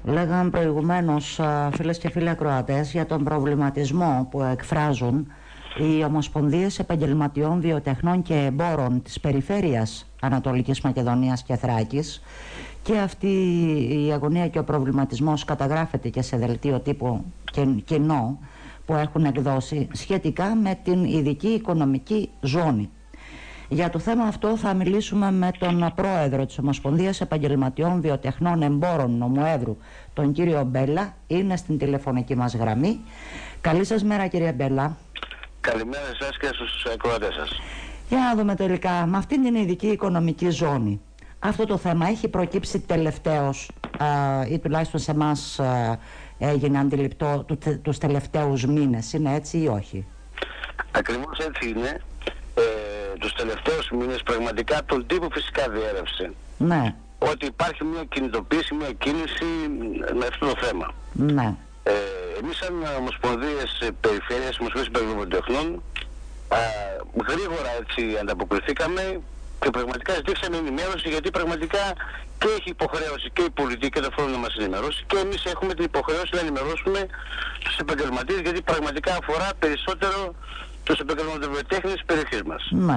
Λέγαμε προηγουμένως, φίλες και φίλοι ακροατές, για τον προβληματισμό που εκφράζουν οι Ομοσπονδίες Επαγγελματιών Βιοτεχνών και Εμπόρων της περιφέρειας Ανατολικής Μακεδονίας και Θράκης, και αυτή η αγωνία και ο προβληματισμός καταγράφεται και σε δελτίο τύπου κοινό που έχουν εκδώσει σχετικά με την ειδική οικονομική ζώνη. Για το θέμα αυτό θα μιλήσουμε με τον πρόεδρο της Ομοσπονδίας Επαγγελματιών Βιοτεχνών Εμπόρων Νομοεύρου, τον κύριο Μπέλα. Είναι στην τηλεφωνική μας γραμμή. Καλή σας μέρα, κύριε Μπέλα. Καλημέρα σας και στους ακροατές σας. Για να δούμε τελικά, με αυτήν την ειδική οικονομική ζώνη, αυτό το θέμα έχει προκύψει τελευταίως ή τουλάχιστον σε εμάς έγινε αντιληπτό τους τελευταίους μήνες, είναι έτσι ή όχι? Ακριβώς έτσι είναι. Τους τελευταίους μήνες πραγματικά τον τύπο φυσικά διέρευσε. Ναι. Ότι υπάρχει μια κινητοποίηση, μια κίνηση με αυτό το θέμα. Ναι. Εμείς σαν Ομοσπονδίες Περιφέρειας, Ομοσπονδίες Βιοτεχνών, γρήγορα έτσι ανταποκριθήκαμε και πραγματικά ζητήσαμε ενημέρωση, γιατί πραγματικά και έχει υποχρέωση και η πολιτική και το φόρο να μας ενημερώσει, και εμείς έχουμε την υποχρέωση να ενημερώσουμε τους επαγγελματίες, γιατί πραγματικά αφορά περισσότερο τους επαγγελματοβιοτέχνες της περιοχής μας. Ναι.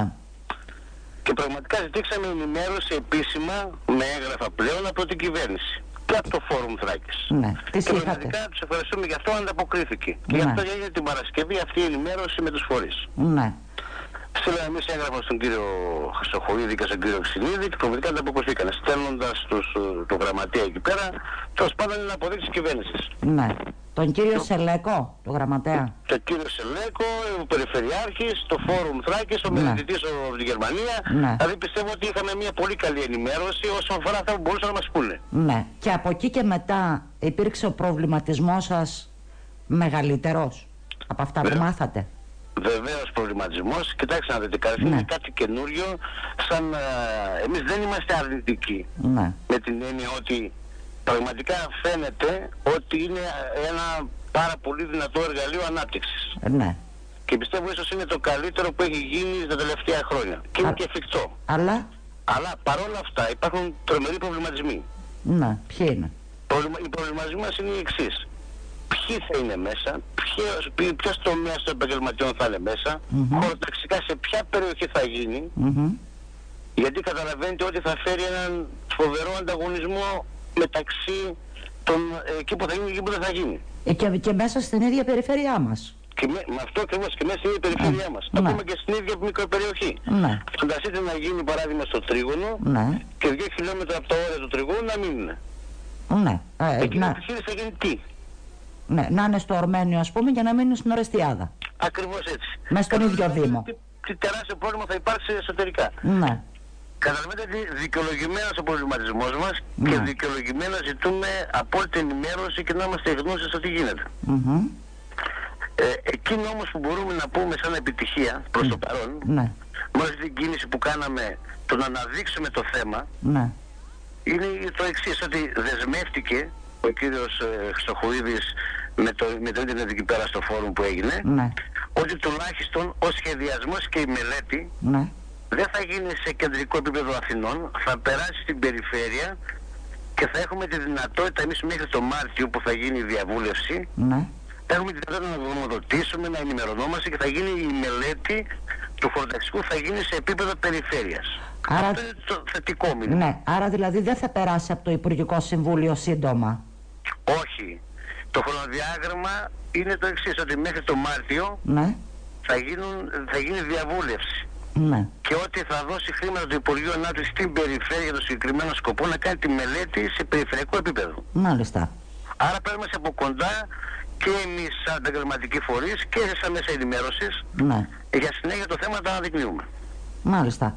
Και πραγματικά ζητήσαμε ενημέρωση επίσημα με έγγραφα πλέον από την κυβέρνηση και από το Φόρουμ Θράκης. Ναι. Και πραγματικά τους ευχαριστούμε για αυτό, ανταποκρίθηκε. Ναι. Και γι' αυτό έγινε την Παρασκευή αυτή η ενημέρωση με τους φορείς. Ναι. Στείλαμε εμείς έγγραφα στον κύριο Χρυσοχοίδη και στον κύριο Ξυλίδη και πραγματικά ανταποκριθήκαν, στέλνοντας το γραμματέα εκεί πέρα, τέλος πάντων είναι αποδείξεις κυβέρνησης. Ναι. Τον κύριο Σελέκο, το γραμματέα. Τον κύριο Σελέκο, ο Περιφερειάρχης, το Φόρουμ Θράκης, ο μελετητής από τη Γερμανία. Ναι. Δηλαδή πιστεύω ότι είχαμε μια πολύ καλή ενημέρωση όσον αφορά αυτά που μπορούσαν να μας πούνε. Ναι. Και από εκεί και μετά υπήρξε ο προβληματισμός σας μεγαλύτερος από αυτά που μάθατε? Βεβαίως προβληματισμός. Κοιτάξτε να δείτε, καταρχήν είναι κάτι καινούριο, σαν εμείς δεν είμαστε αρνητικοί. Ναι. Με την έννοια ότι πραγματικά φαίνεται ότι είναι ένα πάρα πολύ δυνατό εργαλείο ανάπτυξης. Ναι. Και πιστεύω ίσως είναι το καλύτερο που έχει γίνει τα τελευταία χρόνια. Και είναι και εφικτό. Αλλά παρόλα αυτά υπάρχουν τρομεροί προβληματισμοί. Ναι, ποιοι είναι? Οι προβληματισμοί μας είναι οι εξής. Ποιοι θα είναι μέσα, ποιος τομέας των επαγγελματιών θα είναι μέσα, χωροταξικά σε ποια περιοχή θα γίνει, γιατί καταλαβαίνετε ότι θα φέρει έναν φοβερό ανταγωνισμό μεταξύ των εκεί που θα γίνει και εκεί που δεν θα γίνει. Και μέσα στην ίδια περιφέρειά μας. Και με αυτό ακριβώς, και μέσα στην ίδια περιφέρειά μας. Το πούμε και στην ίδια μικροπεριοχή. Ναι. Φανταστείτε να γίνει παράδειγμα στο Τρίγωνο και 2 χιλιόμετρα από τα όρια του Τριγώνου να μην είναι. Ναι. Εκεί η επιχείρηση θα γίνει τι? Ναι, να είναι στο Ορμένιο, ας πούμε, για να μείνει στην Ορεστιάδα. Ακριβώς έτσι. Μέσα στον ίδιο Δήμο. Τι τεράστιο πρόβλημα θα υπάρξει εσωτερικά. Ναι. Καταλαβαίνετε ότι δικαιολογημένος ο προβληματισμός μας και δικαιολογημένα ζητούμε απόλυτη ενημέρωση και να είμαστε γνώστες στο τι γίνεται. Εκείνο όμως που μπορούμε να πούμε σαν επιτυχία προς το παρόν, με αυτή την κίνηση που κάναμε, το να αναδείξουμε το θέμα, είναι το εξής, ότι δεσμεύτηκε ο κύριος Χρυσοχοίδης με το ίντερνετ εκεί πέρα στο φόρουμ που έγινε, ότι τουλάχιστον ο σχεδιασμός και η μελέτη δεν θα γίνει σε κεντρικό επίπεδο Αθηνών, θα περάσει στην περιφέρεια και θα έχουμε τη δυνατότητα εμείς μέχρι το Μάρτιο που θα γίνει η διαβούλευση, θα έχουμε τη δυνατότητα να γνωμοδοτήσουμε, να ενημερωνόμαστε και θα γίνει η μελέτη του χωροταξικού, θα γίνει σε επίπεδο περιφέρειας. Άρα, αυτό είναι το θετικό μήνυμα. Ναι, άρα δηλαδή δεν θα περάσει από το Υπουργικό Συμβούλιο σύντομα? Όχι. Το χρονοδιάγραμμα είναι το εξής, ότι μέχρι το Μάρτιο θα γίνει διαβούλευση. Και ότι θα δώσει χρήματα το Υπουργείο Ανάπτυξης στην περιφέρεια για το συγκεκριμένο σκοπό να κάνει τη μελέτη σε περιφερειακό επίπεδο. Μάλιστα. Άρα πρέπει να από κοντά και εμείς σαν επαγγελματικοί φορείς και σαν μέσα ενημέρωσης για συνέχεια το θέμα τα αναδεικνύουμε. Μάλιστα.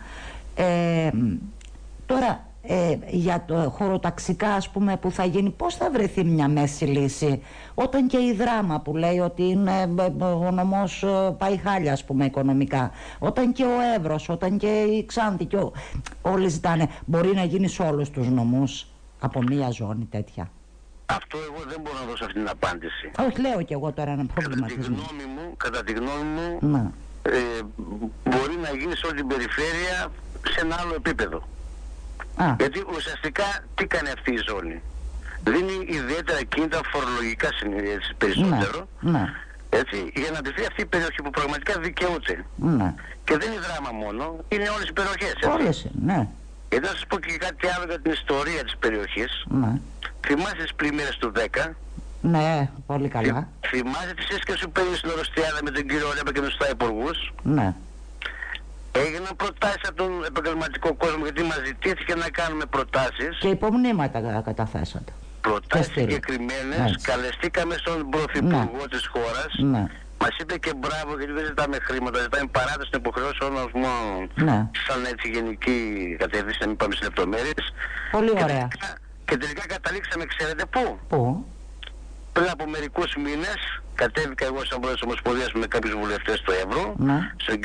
Τώρα για το χωροταξικά, ας πούμε, που θα γίνει, πώς θα βρεθεί μια μέση λύση όταν και η Δράμα που λέει ότι είναι ο νομός πάει χάλια, ας πούμε, οικονομικά, όταν και ο Εύρος, όταν και η Ξάνθη και όλοι ζητάνε, μπορεί να γίνει σε όλους τους νομούς από μια ζώνη τέτοια? Αυτό εγώ δεν μπορώ να δώσω αυτή την απάντηση. Όχι, λέω και εγώ τώρα ένα προβληματισμό. Κατά τη γνώμη μου μπορεί να γίνει σε όλη την περιφέρεια σε ένα άλλο επίπεδο. Γιατί ουσιαστικά τι κάνει αυτή η ζώνη? δίνει ιδιαίτερα κίνητρα φορολογικά περισσότερο. Ναι. Έτσι, για να αντιθεί αυτή η περιοχή που πραγματικά δικαιούται. Ναι. Και δεν είναι Δράμα μόνο, είναι όλες οι περιοχές. Όλες, ναι. Γιατί να σας πω και κάτι άλλο για την ιστορία της περιοχής. Ναι. Θυμάσαι τις πλημμύρες του 10. Ναι, πολύ καλά. Θυμάσαι τη σύσκεψη που έγινε στην Ορωστιάδα με τον κύριο Ρέπα και τους 7 υπουργούς. Ναι. Έγιναν προτάσεις από τον επαγγελματικό κόσμο, γιατί μας ζητήθηκε να κάνουμε προτάσεις. Και υπομνήματα καταθέσατε. Προτάσεις συγκεκριμένες. Καλεστήκαμε στον πρωθυπουργό της χώρας. Ναι. Μας είπε και μπράβο, γιατί δεν ζητάμε χρήματα, ζητάμε παράταση των υποχρεώσεων μας μόνο. Ναι. Σαν έτσι γενική κατεύθυνση, να μην πάμε σε λεπτομέρειες. Πολύ ωραία. Και τελικά καταλήξαμε, ξέρετε πού? Πού? Πριν από μερικούς μήνες κατέβηκα εγώ σαν πρόεδρος της Ομοσπονδίας με κάποιους βουλευτές στο Εύρω, ναι. στον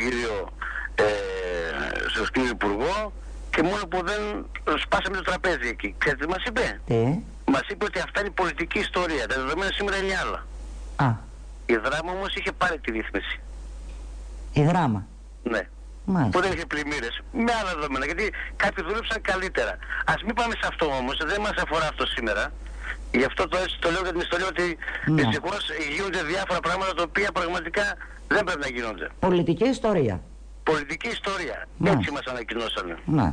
κύριο Υπουργό, και μόνο που δεν σπάσαμε το τραπέζι εκεί. Ξέρετε τι μας είπε? Τι? Μας είπε ότι αυτά είναι πολιτική ιστορία, τα δεδομένα σήμερα είναι άλλα. Α. Η Δράμα όμως είχε πάρει τη ρύθμιση. Η Δράμα? Ναι. Μάλιστα. Που δεν είχε πλημμύρες. Με άλλα δεδομένα, γιατί κάποιοι δούλεψαν καλύτερα. Ας μην πάμε σε αυτό όμως, δεν μας αφορά αυτό σήμερα. Γι' αυτό το λέω για την ιστορία, ότι δυστυχώς γίνονται διάφορα πράγματα τα οποία πραγματικά δεν πρέπει να γίνονται. Πολιτική ιστορία. Πολιτική ιστορία. Έτσι μας ανακοινώσανε. Ναι.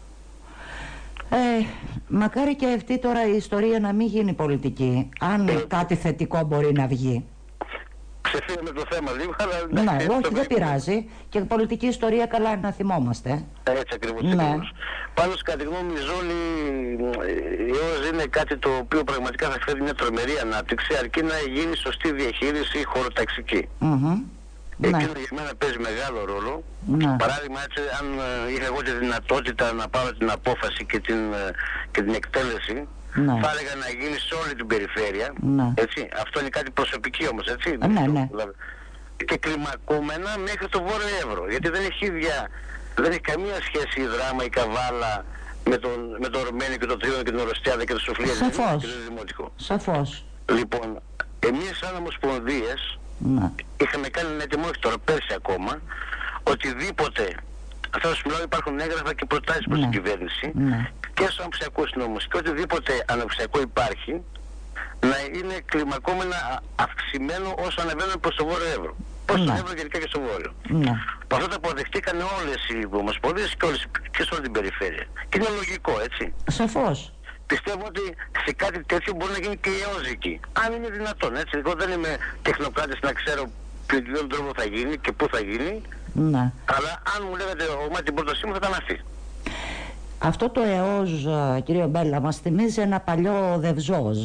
Μακάρι και αυτή τώρα η ιστορία να μην γίνει πολιτική. Αν κάτι θετικό μπορεί να βγει. Ξεφύγαμε το θέμα λίγο, αλλά... Ναι, όχι, δεν πειράζει. Και πολιτική ιστορία καλά είναι να θυμόμαστε. Έτσι ακριβώς. Πάντως, κατά τη γνώμη μου, η ζώνη ΕΟΣ είναι κάτι το οποίο πραγματικά θα φέρει μια τρομερή ανάπτυξη, αρκεί να γίνει σωστή διαχείριση χωροταξική. Εκείνο για μένα παίζει μεγάλο ρόλο. Παράδειγμα, έτσι, αν είχα εγώ τη δυνατότητα να πάρω την απόφαση και την εκτέλεση, θα έλεγα να γίνει σε όλη την περιφέρεια. Έτσι. Αυτό είναι κάτι προσωπική όμως, έτσι. Και κλιμακούμενα μέχρι το Βόρειο Εύρο. Γιατί δεν έχει καμία σχέση η Δράμα, η Καβάλα με το Ορμένιο και το Τρίωνο και την Ορωστιάδα και το Σοφία και το Δημοτικό. Σαφώς. Λοιπόν, εμείς σαν ομοσπονδίες είχαμε κάνει ένα έτοιμο, όχι τώρα, πέρσι ακόμα, οτιδήποτε, αυτό σου μιλάω, υπάρχουν έγγραφα και προτάσεις προς την κυβέρνηση και στους αναπτυξιακούς νόμους, και οτιδήποτε αναπτυξιακό υπάρχει να είναι κλιμακόμενα αυξημένο όσο ανεβαίνουν προς το Βόρειο Εύρο. Προς το Εύρο γενικά και στο Βόρειο. Αυτό το αποδεχτήκαν όλες οι ομοσπονδίες και σε όλη την περιφέρεια. Και είναι λογικό, έτσι. Σαφώς. Πιστεύω ότι σε κάτι τέτοιο μπορεί να γίνει και η ΕΟΣ εκεί. Αν είναι δυνατόν, έτσι. Εγώ δεν είμαι τεχνοκράτης να ξέρω με ποιον τρόπο θα γίνει και πού θα γίνει. Αλλά αν μου λέγατε την πρότασή μου θα ήταν αυτή. Αυτό το ΕΟΣ, κύριο Μπέλα, μας θυμίζει ένα παλιό Δευζόζ.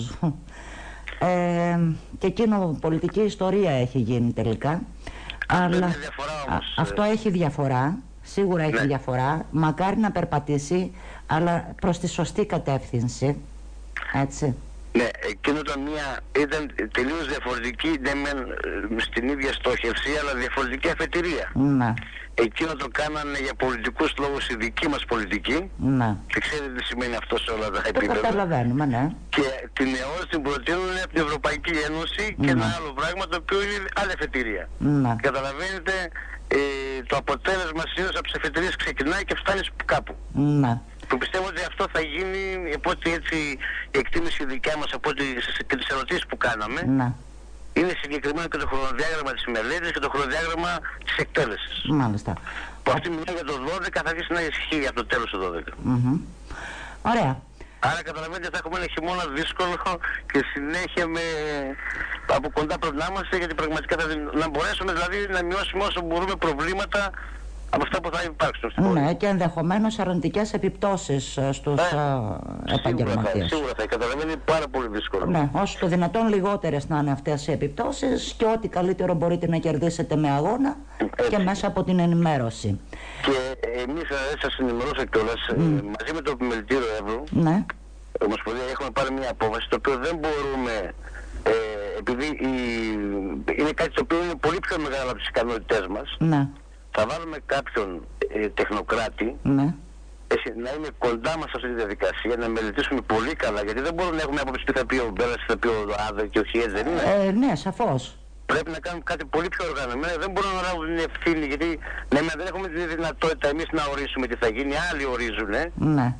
Και εκείνο πολιτική ιστορία έχει γίνει τελικά. Αλλά αυτό έχει διαφορά. Σίγουρα έχει διαφορά. Μακάρι να περπατήσει, αλλά προς τη σωστή κατεύθυνση. Έτσι. Ναι, εκείνο ήταν τελείως διαφορετική, ναι, στην ίδια στόχευση, αλλά διαφορετική αφετηρία. Εκείνο το κάνανε για πολιτικούς λόγους οι δικοί μας πολιτικοί. Και ξέρετε τι σημαίνει αυτό σε όλα τα επίπεδα. Το καταλαβαίνουμε, ναι. Και την ΕΟΣ την προτείνουν από την Ευρωπαϊκή Ένωση και ένα άλλο πράγμα το οποίο είναι άλλη αφετηρία. Καταλαβαίνετε, το αποτέλεσμα συνήθως από τις αφετηρίες ξεκινάει και φτάνει κάπου. Που πιστεύω ότι αυτό θα γίνει, από ότι έτσι η εκτίμηση δικιά μας, από ότι και τις ερωτήσεις που κάναμε, είναι συγκεκριμένο και το χρονοδιάγραμμα της μελέτης και το χρονοδιάγραμμα της εκτέλεσης. Μάλιστα. Που αυτή μιλάει για το 12, θα αρχίσει να ισχύει από το τέλος του 12. Ωραία. Άρα καταλαβαίνετε θα έχουμε ένα χειμώνα δύσκολο και συνέχεια από κοντά πρέπει να είμαστε, γιατί πραγματικά να μπορέσουμε δηλαδή να μειώσουμε όσο μπορούμε προβλήματα από αυτά που θα υπάρξουν στην πόλη. Ναι, και ενδεχομένως αρνητικές επιπτώσεις στους επαγγελματίες. Σίγουρα θα καταλαβαίνει πάρα πολύ δύσκολο. Ναι, όσο το δυνατόν λιγότερες να είναι αυτές οι επιπτώσεις και ό,τι καλύτερο μπορείτε να κερδίσετε με αγώνα και μέσα από την ενημέρωση. Και εμείς σας ενημερώσω κιόλας, μαζί με το Επιμελητήριο Εύρου, Ομοσπονδία, έχουμε πάρει μια απόφαση το οποίο δεν μπορούμε, επειδή είναι κάτι το οποίο είναι πολύ πιο μεγάλο από τις ικανότητές μας, θα βάλουμε κάποιον τεχνοκράτη να είναι κοντά μας σε αυτή τη διαδικασία, να μελετήσουμε πολύ καλά, γιατί δεν μπορούμε να έχουμε άποψη τι θα πει ο Μπέλας, τι θα πει ο Άδε και ο Χιές, δεν είναι. Ναι, σαφώς. Πρέπει να κάνουμε κάτι πολύ πιο οργανωμένο, δεν μπορούμε να λάβουμε την ευθύνη, γιατί δεν έχουμε τη δυνατότητα εμείς να ορίσουμε τι θα γίνει, άλλοι ορίζουν,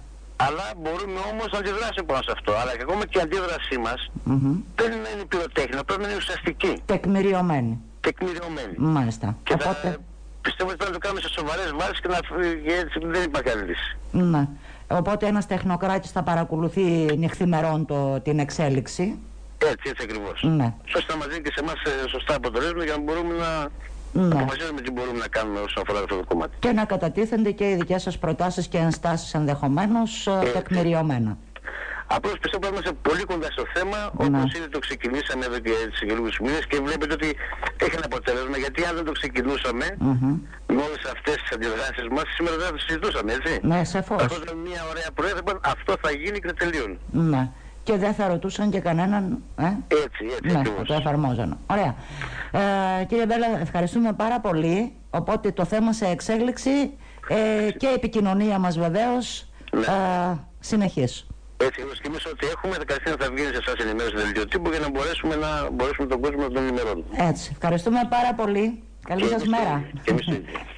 αλλά μπορούμε όμως να αντιδράσουμε πάνω σε αυτό. Αλλά και ακόμα και η αντίδρασή μας δεν είναι πυροτέχνη, πρέπει να είναι ουσιαστική. Τεκμηριωμένη. Τεκμηριωμένη. Μάλιστα. Και οπότε... πιστεύω ότι πρέπει να το κάνουμε σε σοβαρές βάσεις και έτσι δεν υπάρχει άλλη λύση. Ναι. Οπότε ένας τεχνοκράτης θα παρακολουθεί νυχθημερών την εξέλιξη. Έτσι ακριβώς. Ναι. Ώστε να μας δίνει και σε εμάς σωστά αποτελέσματα για να μπορούμε να αποφασίσουμε τι μπορούμε να κάνουμε όσον αφορά αυτό το κομμάτι. Και να κατατίθενται και οι δικές σας προτάσεις και ενστάσεις ενδεχομένως τεκμηριωμένα. Απλώς πιστεύω ότι είμαστε πολύ κοντά στο θέμα, όπως ήδη το ξεκινήσαμε εδώ και σε λίγους μήνες και βλέπετε ότι έχει ένα αποτέλεσμα, γιατί αν δεν το ξεκινούσαμε με όλες αυτές τις αντιδράσεις μας, σήμερα δεν θα το συζητούσαμε, έτσι. Ναι, σαφώς. Αυτό ήταν μια ωραία προέδρευμα, αυτό θα γίνει και τελείωνε. Ναι. Και δεν θα ρωτούσαν και κανέναν, Έτσι, ναι, θα το εφαρμόζαν. Ωραία. Κύριε Μπέλα, ευχαριστούμε πάρα πολύ. Οπότε το θέμα σε εξέλιξη και η επικοινωνία μας βεβαίως συνεχής. Έτσι, και εμείς ό,τι έχουμε κατευθείαν θα βγει σε εσάς ενημέρωση δελτίο τύπου για να μπορέσουμε τον κόσμο να τον ενημερώνουμε. Έτσι. Ευχαριστούμε πάρα πολύ. Καλή σας μέρα.